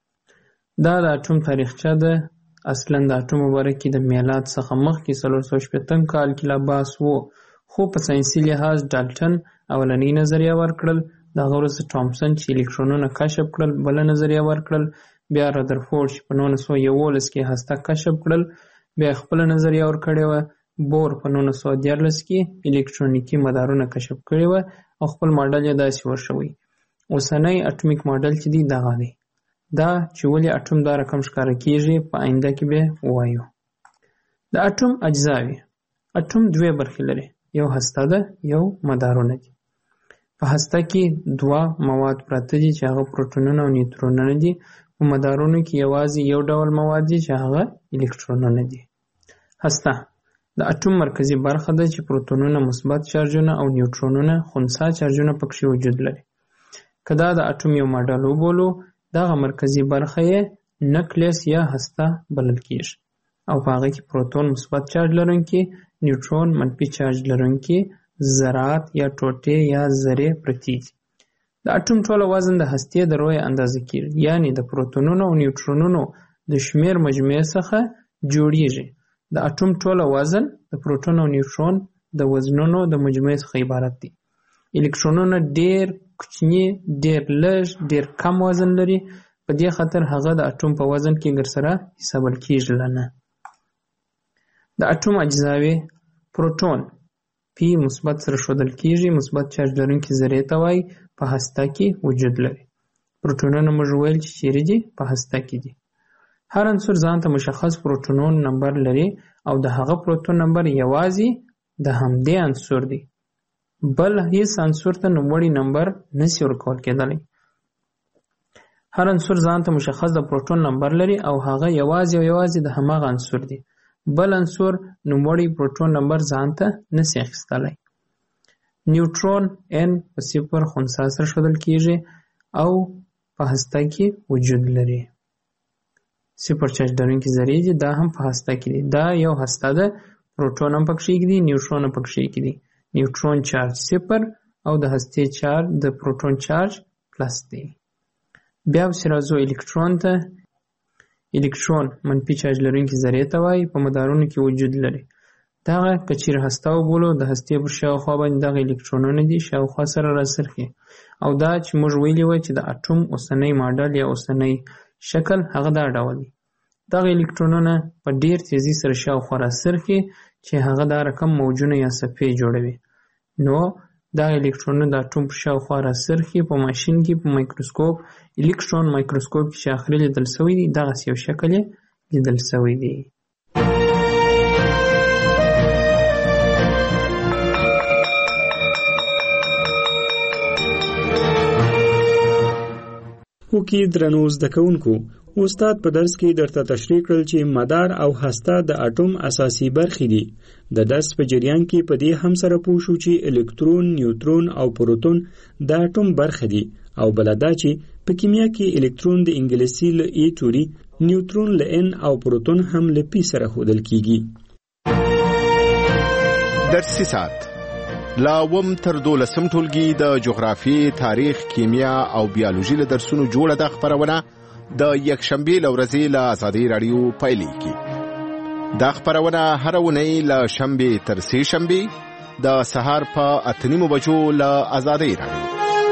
دا د اټوم تاریخچه ده. اصلا د اټوم په باره کې د میلاد څخه مخکې څلور سوه شپېتم کال کې لا بحث و، خو په ساینسي لحاظ ډالټن اولنۍ نظریه ورکړل. د هغه وروسته ټامسن چې الکترونونه کشف کړل بله نظریه ورکړل. بیا رادرفورد چې په نولس سوه یولس کې هسته کشف کړل بیا خپله نظریه ورکړې وه. بور په نولس سوه دیارلس کې الکترونیکي مدارونه کشف کړي وو او خپل ماډل یې داسې ورشوی. اوسنی اټومیک ماډل چې دی دغه دی. دا چې ولې اټوم دا رقم ښکاره کیږي په آینده کې به ووایو. د اټوم اجزاوې. اټوم دوه برخې لري، یو هسته ده، یو مدارونه دي. په هسته کې دوه مواد پراته دي چې هغه پروټونونه او نیوترونونه دي. په مدارونو کې یوازې یو ډول مواد دي چې هغه الکترونونه دي. هسته د اټوم مرکزی برخه ده چې پروټونونه مثبت چارجونه او نیوترونونه خنثی چارجونه پکې وجود لري. که دا د اټوم یو ماډل وبولو، دغه مرکزی برخه یې نکلیس یا هسته بلل کیږي او په هغه کې پروټون مثبت چارج لرونکي، نیوترون منفي چارج لرونکي ذرات یا ټوټې یا ذرې پرتې دي. د اټوم ټول وزن د هستې د روی اندازه کیږي، یعنی د پروټونونو او نیوترونونو د شمیر مجموعې څخه جوړیږي. د اټوم ټول وزن د پروټون او نیوترون د وزنونو د مجموعې څخه عبارت دی. الکترونونه ډیر کوچني، ډیر لږ، ډیر کم وزن لري. په دې خاطر هغه د اټوم په وزن کې ګرسره حسابل کیږي نه. د اټوم اجزاوې. پروټون پی مثبت سره ښودل کیږي، مثبت چارج لرونکي ذرې ته وایي، په هسته کې وجود لري. پروټونونه موږ ویل چې چیرې دي؟ په هسته کې دي. هر عنصر ځان ته مشخص پروټونون نمبر لري او د هغه پروټون نمبر یوازې د همدې عنصر دی. بل هیڅ عنصر ته نوموړی نمبر نشي ورکول کېدلی. هر عنصر ځان ته مشخص د پروټون نمبر لري او هغه یوازې او یوازې د هماغه عنصر دی. بل عنصر نوموړی پروټون نمبر ځان ته نشي اخیستلی. نیوترون ان په صفر خنثی سره ښودل کیږي او په هسته کې وجود لري. صفر چارج لرونکي ذرې دي، دا هم په هسته کې دي. دا یو هسته ده، پروټون هم پکې دي، نیوترون هم پکې دي. نیوترون چارج صفر او د هستې چارج د پروټون چارج پلس دی. بیا ورسې راځو الکترون ته. الکترون منفي چارج لرونکي ذرې ته وایي، په مدارونو کې وجود لري. دغه که چیرې هسته وبولو، د هستې پر شاوخوا باندې دغه الکترونونه دي شاوخوا سره راڅرخي. او دا چې موږ ویلي وای چې د اټوم اوسنی ماډل یا اوسنی شکل هغه دا ډول دی. دغه الکترونونه په ډیر تیزی سره شاوخوا راڅرخي چې هغه دا رقم موجونه یا صفحې جوړوي. نو دا الکترونونه د اټوم په شاوخوا راڅرخي. په ماشین کې په مایکروسکوپ، الکترون مایکروسکوپ کې چې اخري لیدل شوی دی، دغسې یو شکل یې لیدل شوی دی. وکي درنو زده کوونکو، استاد په درس کې درته تشریح کړل چې مدار او هسته د اټوم اساسي برخې دي. د درس په جریان کې په دې هم سره پوه شو چې الکترون، نیوترون او پروټون د اټوم برخې دي او بل دا چې په کیمیا کې الکترون د انګلیسي له ای توري، نیوترون له ان او پروټون هم له پی سره ښودل کیږي. درسي ساعت لا وم تر دولسم ټولګي د جغرافي، تاریخ، کیمیا او بیولوژي له درسونو جوړه د خبرونه د یکشنبه لورځي له آزادۍ رادیو پایلیږي. دا خبرونه هر ونی له شنبه تر سه شنبه د سهار په اتنیمو بجو له آزادۍ رادیو.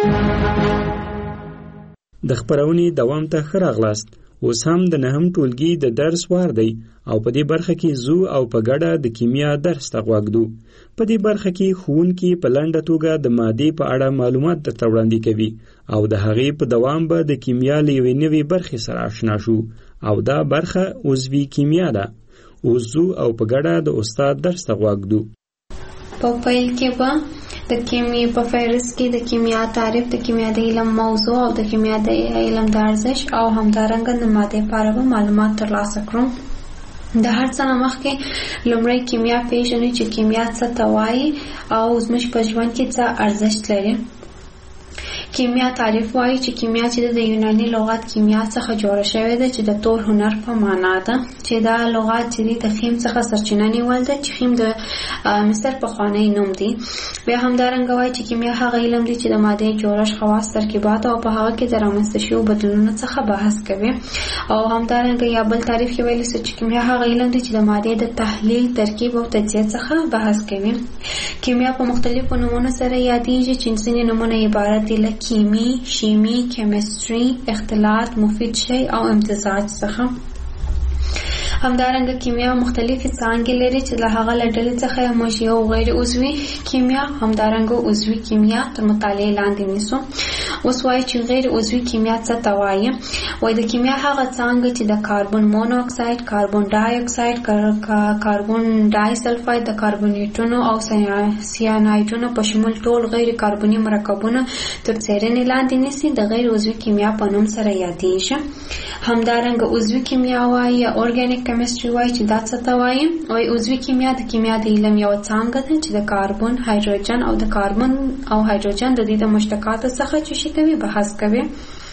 د خبرونې دوام ته ښه راغلاست. اوس هم د نهم ټولګي د درس وار دی او په دې برخه کې زو او په ګډه د کیمیا درس ته غوږدو. په دې برخه کې ښوونکي په لنډه توګه د مادې په اړه معلومات درته وړاندې کوي او د هغې په دوام به د کیمیا له یوې نوې برخې سره آشنا شو او دا برخه عضوي کیمیا ده. اوس زو او په ګډه د استاد درس ته غوږدو. په پیل کې به د کیمیا په فهرست کې د کیمیا تعریف، د کیمیا د علم موضوع او د کیمیا د علم د ارزښت او همدارنګه د مادې په اړه به معلومات ترلاسه کړو. د هر څه نه مخکې لومړی کیمیا پیژنو چې کیمیا څه ته وایي او زموږ په ژوند کې څه ارزښت لري. کیمیا تعریف وایي چې کیمیا چې د یوناني لغت کیمیا څخه جوړه شوې ده چې د تور هنر په معنا ده، چې دا لغت چې د خیم څخه سرچینه نیول ده چې خیم د مصر پخوانی نوم دی. بیا همدارنګه وایي چې کیمیا هغه علم دی چې د مادې جوړښت، خواص، ترکیبات او په هغه کې د رامنځته شویو بدلونونو څخه بحث کوي. او همدارنګه یا بل تعریف کې ویل شوی چې کیمیا هغه علم دی چې د مادې د تحلیل، ترکیب او تجزیه څخه بحث کوي. کیمیا په مختلفو نومونو سره یادېږي چې ځینې نومونه عبارت دي له کیمی، شیمی، کیمستري، اختلاط، مفید شی او امتزاج څخه. همدارنګه کیمیا مختلفې څانګې لري چې له هغه له ډلې څخه موږ یو غیر عضوي کیمیا همدارنګه عضوي کیمیا تر مطالعې لاندې نیسو. اوس وایي چې غیر عضوي کیمیا څه ته وایي؟ وایي د کیمیا هغه څانګه چې د کاربن مونوکساید، کاربن ډای اکساید، کاربن ډای سلفاید، د کاربونیټونو او سیانایډونو په شمول ټول غیر کاربني مرکبونه تر څیړنې لاندې نیسي د غیر عضوي کیمیا په نوم سره یادېږي. همدارنګه عضوي کیمیا وایي یا اورګانیک کیمستري وایي چې دا څه ته وایي؟ وایي عضوي کیمیا د کیمیا د علم یو څانګه ده چې د کاربن، هایدروجن او د کاربن او هایدروجن د دې د مشتقاتو څخه چې شي کوي بحث کوي.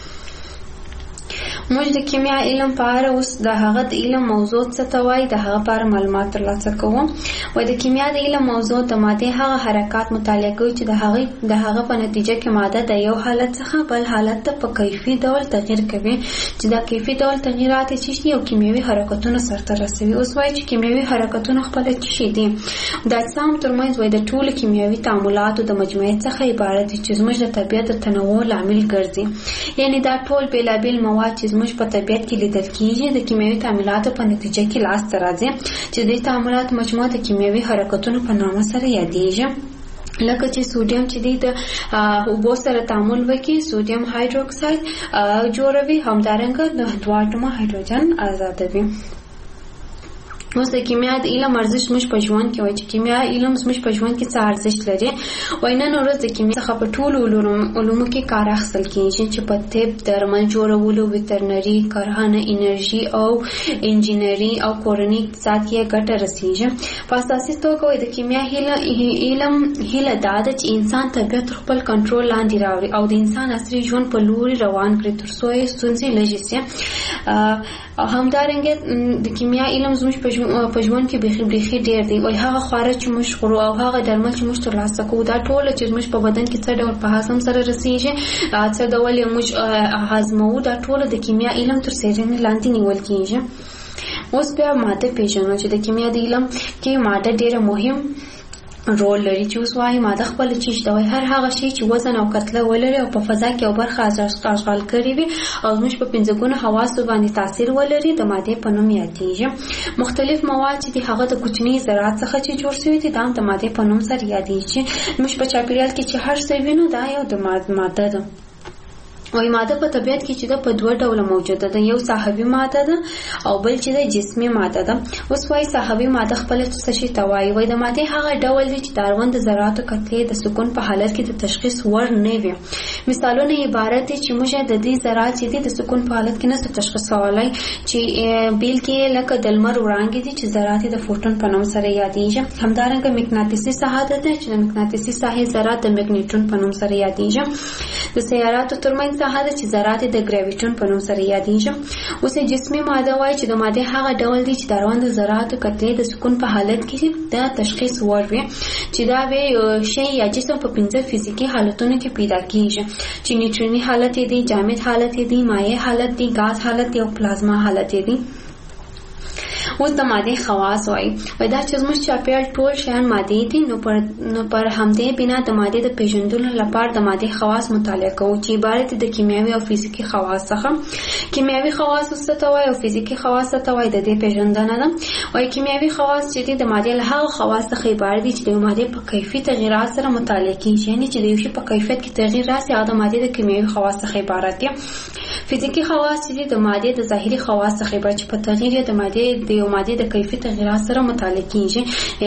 موږ د کیمیا علم په اړه اوس د هغه د علم موضوع څه ته وایي د هغه په اړه معلومات ترلاسه کوو. وایي د کیمیا د علم موضوع د مادې هغه حرکات مطالعه کوي چې د هغې د هغه په نتیجه کې ماده د یو حالت څخه بل حالت ته په کیفي ډول تغییر کوي چې دا کیفي ډول تغییرات چې شي او کیمیاوي حرکتونه سرته رسوي. اوس وایي چې کیمیاوي حرکتونه خپل څه شي دي؟ د اجسام ترمنځ وایي د ټولو کیمیاوي تعاملاتو د مجموعې څخه عبارت دي چې زموږ د طبیعت د تنوع لامل ګرځي. یعنی دا ټول بیلابیل مواد چې زموږ په طبیعت کې لیدل کیږي د کیمیاوي تعاملاتو په نتیجه کې لاس ته راځي چې د تعاملاتو مجموعه د کیمیاوي حرکتونو په نامه سره یادېږي. لکه چې سوډیم چې د اوبو سره تعامل وکړي سوډیم هایدروکساید جوړوي، همدارنګه د دوه اتمه هایدروجن آزادوي. اوس د کیمیا د علم ارزښت موږ په ژوند کې وایي چې کیمیا علم موږ په ژوند کې څه ارزښت لري. وایي نن ورځ د کیمیا څخه په ټولو علومو کې کار اخیستل کېږي چې په طب، درمل جوړولو، ویترنري، کرهڼه، انرژي او انجینري او کورني اقتصاد کې ګټه رسېږي. په اساسي توګه وایي د کیمیا علم هیله دا ده چې انسان طبیعت تر خپل کنټرول لاندې راوړي او د انسان عصري ژوند په لوري روان کړي تر څو یې ستونزې لږې شي. همدارنګه د کیمیا علم زموږ په ژوند کې بیخي بیخي ډېر دی. وایي هغه خواړه چې موږ خورو او هغه درمل چې موږ ترلاسه کوو دا ټول چې زموږ په بدن کې څه ډول په هضم سره رسېږي، څه ډول یې موږ هضموو، دا ټول د کیمیا علم تر څېړنې لاندې نیول کېږي. اوس بیا ماده پېژنو چې د کیمیا د علم کې ماده ډېره مهم رول لري. چې اوس وایي ماده خپل چی شته، وایي هر هغه شی چې وزن او کتله ولري او په فضا کې او برخه اشغال کړي وي او زموږ په پنځه ګونه حواسو باندې تاثیر ولري د ماده په نوم یادېږي. مختلف مواد چې د هغه د کوچني ذرات څخه چې جوړ شوي دي دا د ماده په نوم سره یادېږي. زموږ په چاپیریال کې چې هر څه وینو دا یو د ماده ده. وایي ماده په طبیعت کې چې ده په دوه ډوله موجوده ده، یو ساحوي ماده ده او بل چې ده جسمي ماده ده. اوس وایي ساحوي ماده خپل څه شي ته وایي؟ وایي د مادې هغه ډول دی چې د اړوند د ذراتو کتلې د سکون په حالت کې د تشخیص وړ نه وي. مثالونه عبارت دي چې موږ د دې ذرات چې دي د سکون په حالت کې نشو تشخیصولی، چې بیل کې لکه د لمر وړانګې دي چې ذرات د فوټون په نوم سره یادېږي. همدارنګه مقناطیسي ساحه ده چې د مقناطیسي ساحې ذرات د مګنیټون په نوم سره یادېږي. د سیاراتو ترمنځ ساحه ده چې ذرات د ګراویټون په نوم سره یادېږي. اوس جسمي ماده وایي چې د مادې هغه ډول دی چې د اړوند ذراتو کتلې د سکون په حالت کې د تشخیص وړ وي، چې دا وی شی یا جسم په پنځه فزیکي حالتونو کې پیدا کیږي چې نیوټروني حالت دی، جامد حالت دی، مایع حالت دی، غاز حالت دی او پلازما حالت دی. اوس د مادې خواص وایي وایي دا چې زموږ چاپیریال ټول شیان مادې دي، نو پر نو پر همدې بنا د مادې د پیژندلو لپاره د مادې خواص مطالعه کوو چې عبارت د کیمیاوي او فزیکي خواص څخه. کیمیاوي خواص څه ته وایي او فزیکي خواص څه ته وایي د دې پیژندنه ده. وایي کیمیاوي خواص چې د مادې له هغه خواص څخه عبارت دي چې د مادې په کیفیت تغیرات سره مطالعه کیږي، یعنی چې د یو شی په کیفیت کې تغییر راسي هغه د مادې د کیمیاوي خواص څخه عبارت دي. فزیکي خواص چې د مادې د ظاهري خواص څخه عبارت چې په تغییر د مادې د یو مادې د کیفیت تغیرات سره مطالعه کیږي.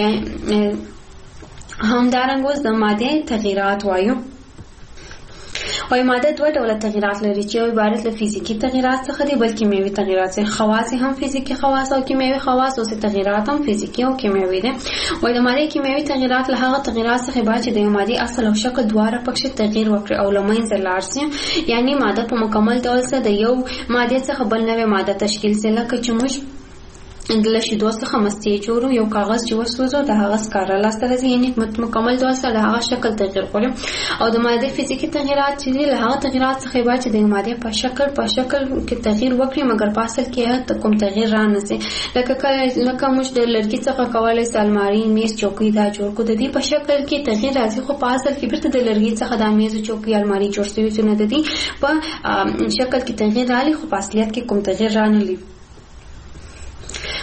همدارنګه اوس د مادې تغیرات وایو. وایي ماده دوه ډوله تغیرات لري چې یو عبارت له فزیکي تغیرات څخه دي بل کیمیاوي تغیرات څخه. خواص هم فزیکي خواص او کیمیاوي خواص او تغیرات هم فزیکي او کیمیاوي دي. وایي د مادې کیمیاوي تغیرات له هغه تغیرات څخه عبارت چې د مادې اصل او شکل دواړه پکې تغییر وکړي او له منځه لاړ شي، یعنی ماده په مکمل ډول سره د یو ماده څخه بل نوې ماده تشکیل شي. لکه چې موږ د شیدو څخه مستې جوړو، یو کاغذ چې وسوځو د هغه سکاره لاسته راځي، یعنی مکمل ډول سره د هغه شکل تغییر کوي. او د ماده فزیکي تغیرات چې له هغه تغیرات څخه عبارت چې د ماده په شکل په شکل کې تغییر وکړي مګر په اصل کې کوم تغییر را نه شي. لکه لکه موږ د لرګي څخه کولای شو الماری، میز، چوکۍ دا جوړ کړو، د دې په شکل کې تغییر راځي خو په اصل کې بیرته د لرګي څخه د میز، چوکۍ، الماری جوړ شوی چې نه د دې په شکل کې تغییر راځي خو په اصلیت کې کوم تغییر را نه لري.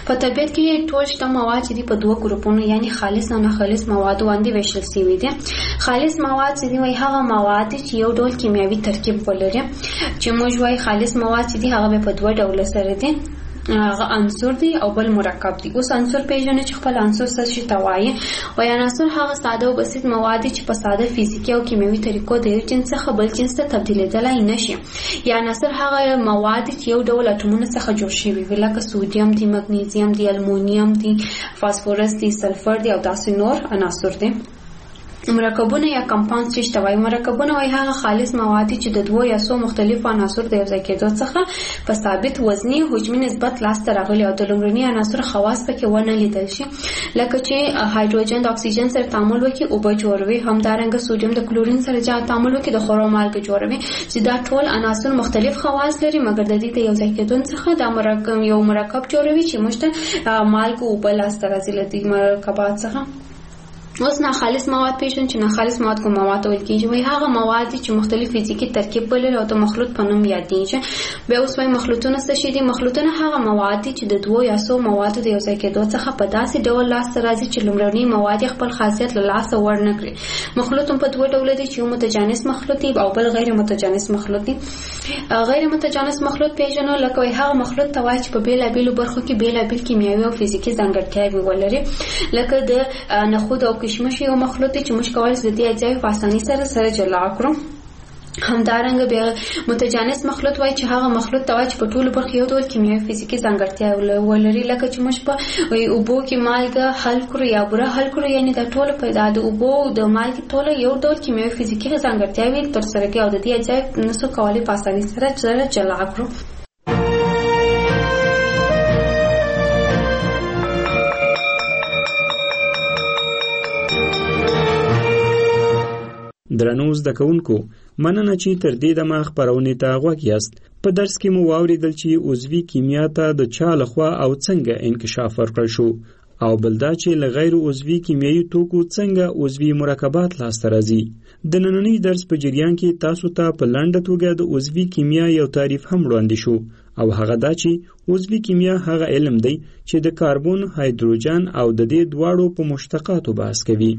په طبیعت کې ټول شته مواد چې په دوه ګروپونو یعنی خالص او نه خالص مواد باندې ویشل شوي دي. خالص مواد چې وایي هغه مواد چې یو ډول کیمیاوي ترکیب ولري، چې موږ وایي خالص مواد چې دي هغه په دوه ډول سره دي، هغه عنصر دی او بل مرکب دی. اوس عنصر پیژنې چې خپل عنصر څه شي توایي، وایي عنصر هغه ساده او بسیط مواد چې په ساده فزیکی او کیمیاوي طریقو د یو جنس څخه بل جنس ته تبدیلېدلای نشي. یا عنصر هغه مواد چې یو ډول اټومونو څخه جوړ شوي وي، لکه سوډیم دی، مګنیزیم دی، المونیم دی، فاسفورس دی، سلفر دی او داسې نور عناصر دي. مرکبونه یا کمپاوند څه شته وایي؟ مرکبونه وایي هغه خالص مواد چې د دوه یا څو مختلفو عناصر د یوځای کېدو څخه په ثابت وزني حجمي نسبت لاسته راغلي او د لومړني عناصر خواص پکې ونه لیدل شي، لکه چې هایدروجن د اکسیجن سره تعامل وکړي اوبه جوړوي، همدارنګه سوډیم د کلورین سره تعامل وکړي د خورو مالګه جوړوي، چې دا ټول عناصر مختلف خواص لري مګر د دې د یوځای کېدو څخه دا مرکب یو مرکب جوړوي چې موږ ته مالګه اوبه لاسته راځي له دې مرکبات څخه. اوس نه خالص مواد پیژن چې نه خالص مواد کوم مواد ویل کېږي، وایي هغه مواد چې مختلف فزیکی ترکیب ولري او د مخلوط په نوم یادېږي. بیا اوس وایي مخلوطونه څه شي دي؟ مخلوطونه هغه مواد چې د دوه یا څو موادو د یوځای کېدو څخه په داسې ډول لاسته راځي چې لومړني مواد خپل خاصیت له لاسه ور نه کړي. مخلوط په دوه ډول دي، چې یو متجانس مخلوط دی او بل غیر متجانس مخلوط دی. غیر متجانس مخلوط پیژنو لکه وایي هغه مخلوط ته وایي چې په بیلابیلو برخو کې بیلابیل کیمیاوي او فزیکی ځانګړتیاوې ولري، لکه د نخود او کشمش یو مخلوط دی چې موږ کولی شو د دې اجزاوې په اسانۍ سره سره جلا کړو. همدارنګه بیا متجانس مخلوط وایي چې هغه مخلوط ته وایي چې په ټولو برخو یو ډول کیمیاوي فزیکي ځانګړتیا ولري، لکه چې موږ په اوبو کې مالګه حل کړو یا بوره حل کړو، یعنی دا ټول پیدا د اوبو د مالګې ټول یو ډول کیمیاوي فزیکي ځانګړتیاوې ترسره کوي او د دې اجزاوې نسو کولی په اسانۍ سره سره جلا کړو. درنو زده کوونکو، مننه چې تر دې دمه خپرونې ته غوږ یاست. په درس کې مو واوریدل چې عضوي کیمیا ته د چا لخوا او څنګه انکشاف ورکړل شو، او بل دا چې له غیر عضوي کیمیاوي توکو څنګه عضوي مرکبات لاسته راځي. د نننۍ درس په جریان کې تاسو ته په لنډه توګه د عضوي کیمیا یو تعریف هم وړاندې شو، او هغه دا چې عضوي کیمیا هغه علم دی چې د کاربن، هایدروجن او د دې دواړو په مشتقاتو بحث کوي.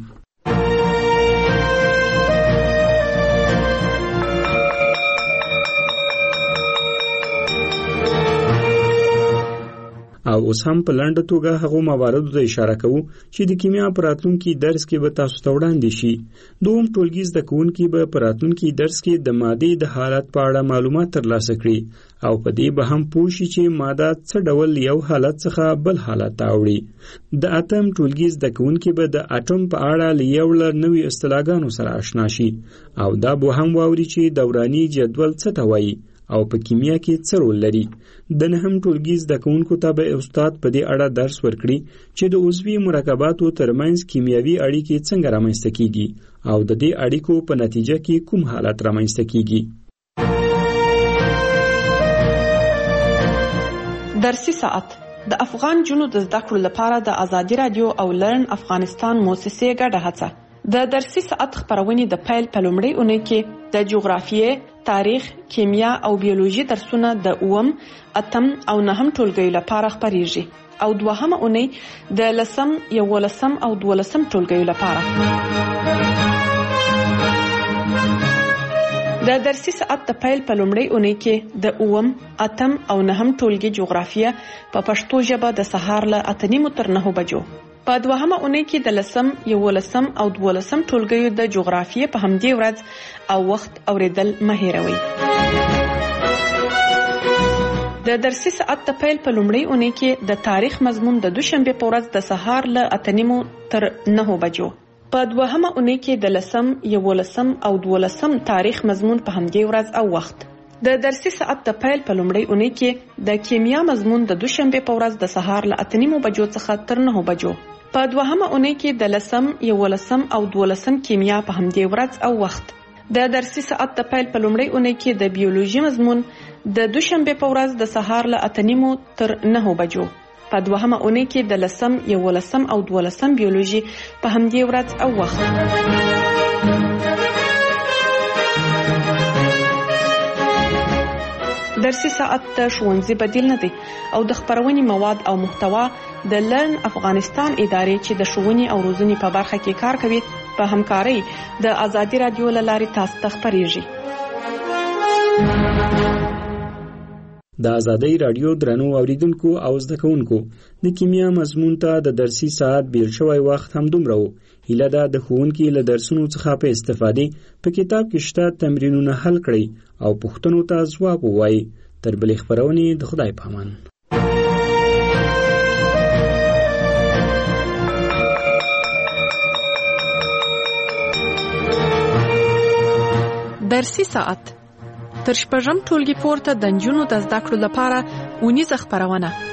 او اوس هم په لنډه توګه هغو مواردو ته اشاره کوو چې د کیمیا په راتلونکي درس کې به تاسو ته وړاندې شي. دوم ټولګي زده کوونکي به په راتلونکي درس کې د مادې د حالت په اړه معلومات ترلاسه کړي او په دې به هم پوه شي چې ماده څه ډول یو حالت څخه بل حالت ته اوړي. د اتم ټولګي زده کوونکي به د اټوم په اړه له یو له نوي اصطلاحګانو سره آشنا شي او دا به هم واوري چې دوراني جدول څه ته وایي او په کیمیا کې څه رول لري. د نهم ټولګي زده کوونکو ته به استاد په دې اړه درس ورکړي چې د عضوي مرکباتو ترمنځ کیمیاوي اړیکې څنګه رامنځته کیږي او د دې اړیکو په نتیجه کې کوم حالت رامنځته کیږي. درسي ساعت د افغان جنو د زده کړو لپاره د ازادي رادیو او لرن افغانستان موسسې ګډه هڅه. د درسي ساعت خبرونه د پیل په لومړۍ اونۍ کې د جغرافیې، تاریخ، کیمیا او بیولوژي درسونه د اوم، اتم او نهم ټولګیو لپاره خبريږي او دوهمه اونۍ د لسم، یولسم او دولسم ټولګیو لپاره. د درسي ساعت د پیل په لومړۍ اونۍ کې د اوم، اتم او نهم ټولګي جغرافیه په پښتو ژبه د سهار له اته نیمو تر نهو بجو. په دوهمه اونۍ کې د لسم، یولسم او دولسم ټولګیو د جغرافیې په همدې ورځ او وخت اوریدل مه هېروئ. د درسي ساعت د پیل په لومړۍ اونۍ کې د تاریخ مضمون د دوشنبه په ورځ د سهار له اته نیمو تر نهو بجو. په دوهمه اونۍ کې د لسم، یولسم او دولسم تاریخ مضمون په همدې ورځ او وخت. د درسي ساعت د پیل په لومړۍ اونۍ کې د کیمیا مضمون د دوشنبه په ورځ د سهار له اته نیمو بجو څخه تر نهو بجو. په دوهمه اونۍ کې د لسم، یولسم او دولسم کیمیا په همدې ورځ او وخت. د درسي ساعت د پیل په لومړۍ اونۍ کې د بیولوژي مضمون د دوشنبه په ورځ د سهار له اته نیمو تر نهو بجو. په دوهمه اونۍ کې د لسم، یولسم او دولسم بیولوژي په همدې ورځ او وخت. درسي ساعت د ښوونځي بدیل نه دی او د خبرونې مواد او محتوا د لرن افغانستان ادارې چې د ښوونې او روزنې په برخه کې کار کوي په همکارۍ د ازادي رادیو له لارې تاسو ته خبرېږي. د ازادي رادیو درنو اوریدونکو او زده کوونکو د کیمیا مضمون ته د درسي ساعت بیل شوی وخت هم دومره و. هیله ده د ښوونکي له درسونو څخه په استفادې په کتاب کې شته تمرینونه حل کړئ او پوښتنو ته ځواب ووایئ. تر بلې خبرونې د خدای په امان. درسي ساعت تر شپږم ټولګي پورته د نجونو د زده کړو لپاره اونیزه خبرونه